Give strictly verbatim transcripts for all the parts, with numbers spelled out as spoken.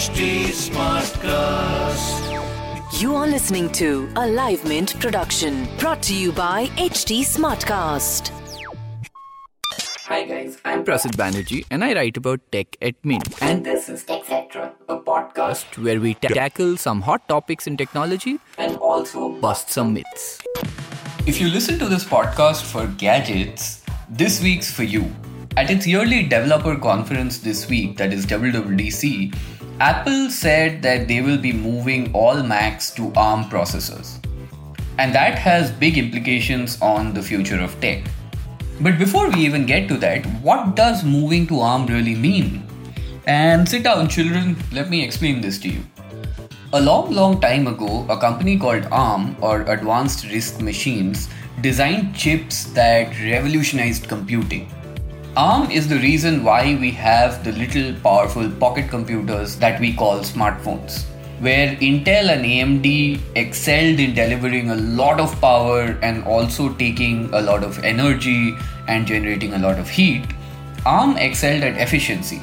H T Smartcast. You are listening to a Live Mint production brought to you by H T Smartcast. Hi guys, I'm Prasid Banerjee and I write about tech at Mint. And this is TechCetera, a podcast where we ta- tackle some hot topics in technology and also bust some myths. If you listen to this podcast for gadgets, this week's for you. At its yearly developer conference this week, that is W W D C, Apple said that they will be moving all Macs to ARM processors. And that has big implications on the future of tech. But before we even get to that, what does moving to ARM really mean? And sit down, children, let me explain this to you. A long, long time ago, a company called ARM, or Advanced RISC Machines, designed chips that revolutionized computing. ARM is the reason why we have the little powerful pocket computers that we call smartphones, where Intel and A M D excelled in delivering a lot of power and also taking a lot of energy and generating a lot of heat. ARM excelled at efficiency.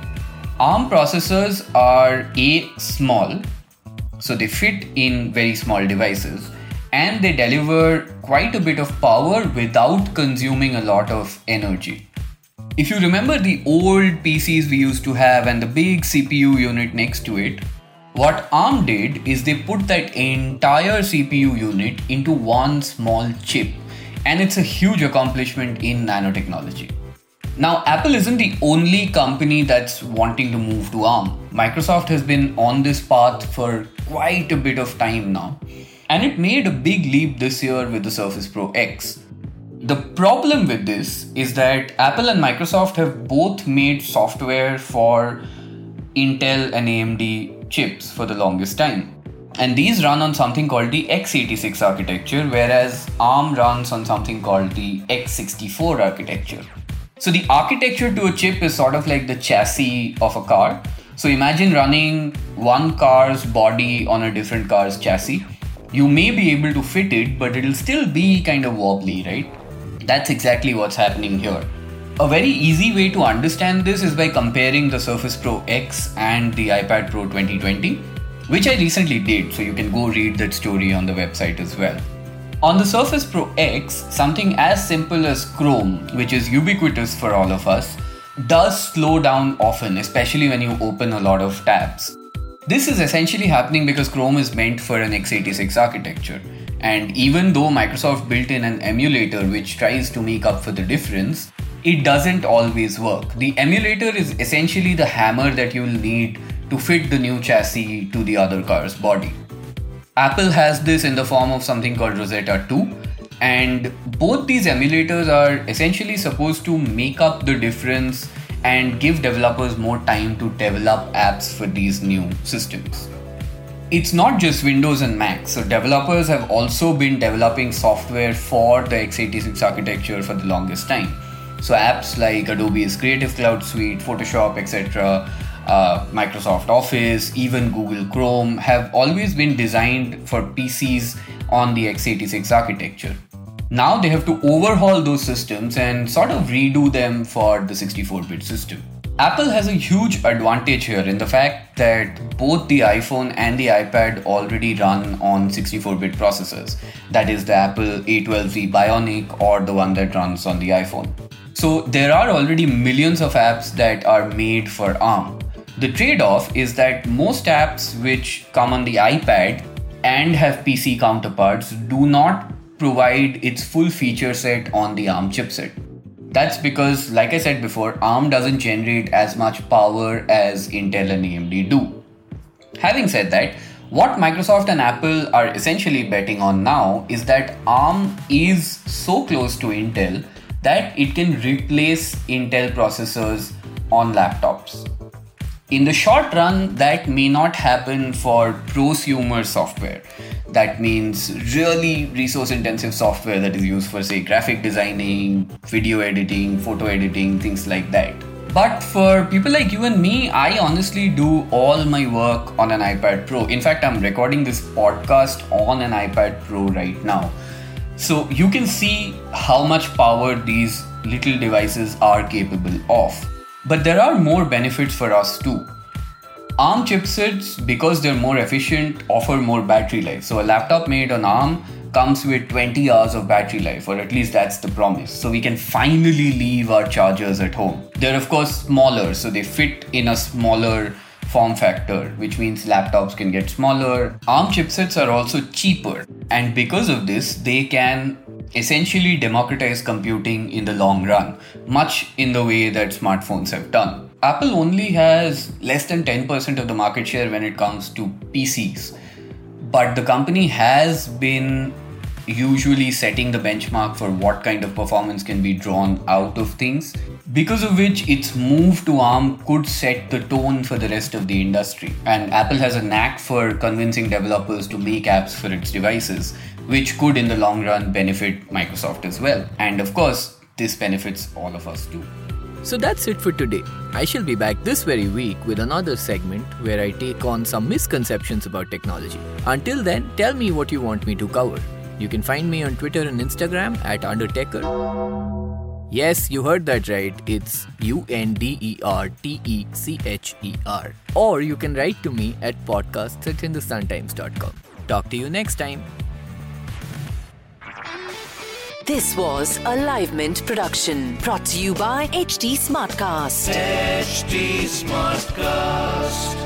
ARM processors are A, small, so they fit in very small devices, and they deliver quite a bit of power without consuming a lot of energy. If you remember the old P Cs we used to have and the big C P U unit next to it, what ARM did is they put that entire C P U unit into one small chip, and it's a huge accomplishment in nanotechnology. Now, Apple isn't the only company that's wanting to move to ARM. Microsoft has been on this path for quite a bit of time now, and it made a big leap this year with the Surface Pro X. The problem with this is that Apple and Microsoft have both made software for Intel and A M D chips for the longest time. And these run on something called the x eighty-six architecture, whereas ARM runs on something called the x sixty-four architecture. So the architecture to a chip is sort of like the chassis of a car. So imagine running one car's body on a different car's chassis. You may be able to fit it, but it'll still be kind of wobbly, right? That's exactly what's happening here. A very easy way to understand this is by comparing the Surface Pro X and the iPad Pro twenty twenty, which I recently did, so you can go read that story on the website as well. On the Surface Pro X, something as simple as Chrome, which is ubiquitous for all of us, does slow down often, especially when you open a lot of tabs. This is essentially happening because Chrome is meant for an x eighty-six architecture. And even though Microsoft built in an emulator which tries to make up for the difference, it doesn't always work. The emulator is essentially the hammer that you'll need to fit the new chassis to the other car's body. Apple has this in the form of something called Rosetta two, and both these emulators are essentially supposed to make up the difference and give developers more time to develop apps for these new systems. It's not just Windows and Mac, so developers have also been developing software for the x eighty-six architecture for the longest time. So apps like Adobe's Creative Cloud Suite, Photoshop, et cetera, uh, Microsoft Office, even Google Chrome have always been designed for P Cs on the x eighty-six architecture. Now they have to overhaul those systems and sort of redo them for the sixty-four bit system. Apple has a huge advantage here in the fact that both the iPhone and the iPad already run on sixty-four bit processors. That is the Apple A twelve Z Bionic or the one that runs on the iPhone. So there are already millions of apps that are made for ARM. The trade-off is that most apps which come on the iPad and have P C counterparts do not provide its full feature set on the ARM chipset. That's because, like I said before, ARM doesn't generate as much power as Intel and A M D do. Having said that, what Microsoft and Apple are essentially betting on now is that ARM is so close to Intel that it can replace Intel processors on laptops. In the short run, that may not happen for prosumer software. That means really resource-intensive software that is used for, say, graphic designing, video editing, photo editing, things like that. But for people like you and me, I honestly do all my work on an iPad Pro. In fact, I'm recording this podcast on an iPad Pro right now. So you can see how much power these little devices are capable of. But there are more benefits for us too. ARM chipsets, because they're more efficient, offer more battery life. So a laptop made on ARM comes with twenty hours of battery life, or at least that's the promise. So we can finally leave our chargers at home. They're of course smaller, so they fit in a smaller form factor, which means laptops can get smaller. ARM chipsets are also cheaper, and because of this, they can essentially democratize computing in the long run, much in the way that smartphones have done. Apple only has less than ten percent of the market share when it comes to P Cs, but the company has been usually setting the benchmark for what kind of performance can be drawn out of things, because of which its move to ARM could set the tone for the rest of the industry. And Apple has a knack for convincing developers to make apps for its devices, which could in the long run benefit Microsoft as well. And of course, this benefits all of us too. So that's it for today. I shall be back this very week with another segment where I take on some misconceptions about technology. Until then, tell me what you want me to cover. You can find me on Twitter and Instagram at Undertaker. Yes, you heard that right. It's U N D E R T E C H E R. Or you can write to me at podcasts at hindustan times dot com. Talk to you next time. This was a Live Mint production brought to you by H T Smartcast. H T Smartcast.